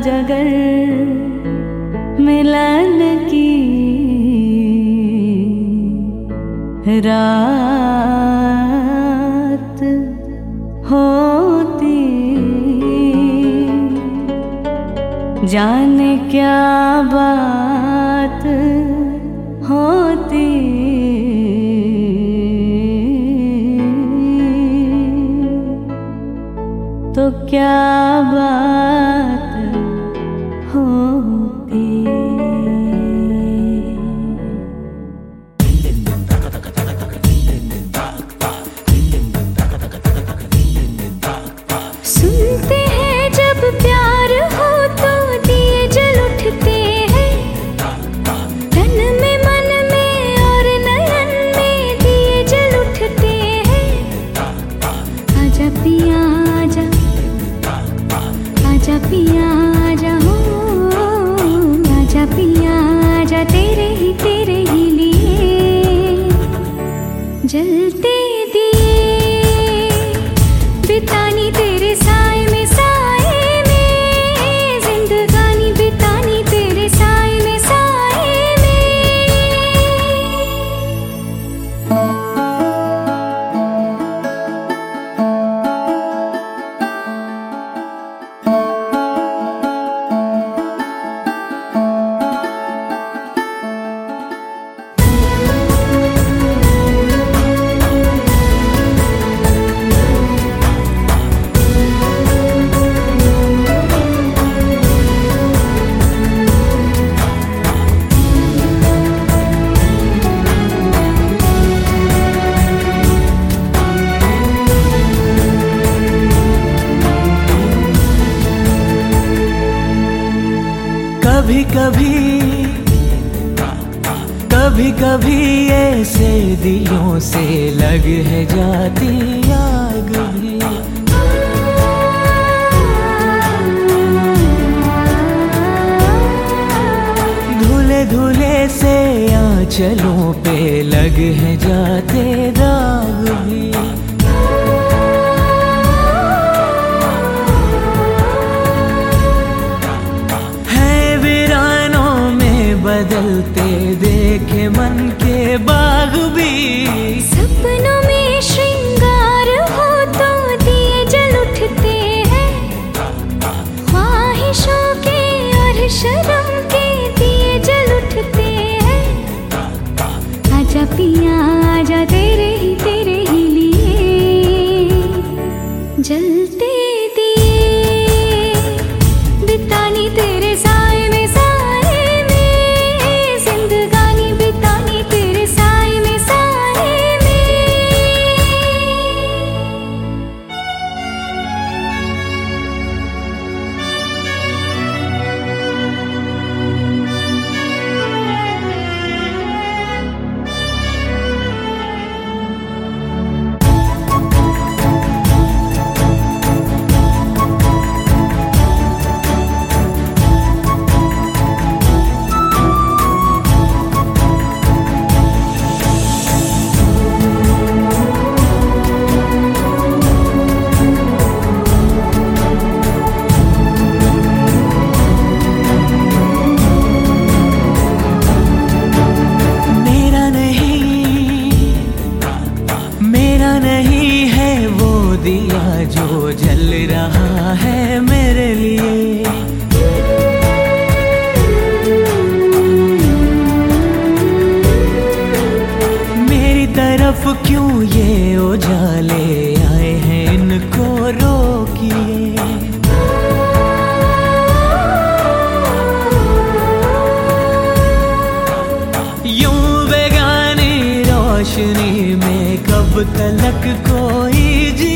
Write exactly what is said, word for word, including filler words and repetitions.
अगर मिलन की रात होती, जाने क्या बात होती, तो क्या बात होती। सुनते हैं जब प्यार हो तो दिए जल उठते हैं, तन में मन में और नयन में दिए जल उठते हैं। आजा पिया आजा, आजा पिया आजा हो, आजा पिया आजा, तेरे ही तेरे ही लिए जलते दिए, बितानी तेरे साए में साए में, जिंदगानी बितानी तेरे साए में साए में। कभी कभी कभी कभी ऐसे दिलों से लग है जाती आग भी, धुले धुले से आंचलों पे लग है जाते दाग भी। बदलते देखे मन के बाग भी, सपनों में श्रृंगार हो तो दिए जल उठते हैं, ख्वाहिशों के और शर्म के दिए जल उठते हैं। आजा पिया आजा, तेरे ही तेरे ही लिए जलते दिए, बितानी तेरे साए में दिया जो जल रहा है मेरे लिए, मेरी तरफ क्यों ये उजाले आए हैं, इनको रोकिए। यूं बेगानी रोशनी में कब तलक कोई जी